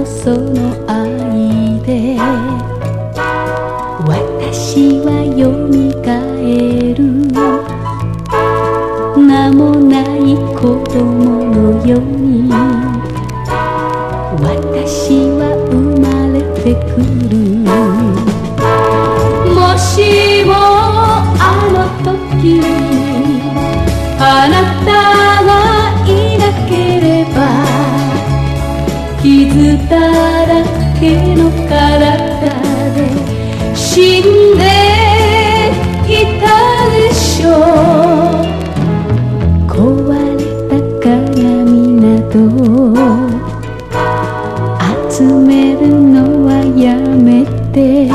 のその愛で私はよみがえる。名もない子供のように私は生まれてくる。もしもあの時あなたがいなければ傷だらけの体で死んでいたでしょう。壊れた鏡など集めるのはやめて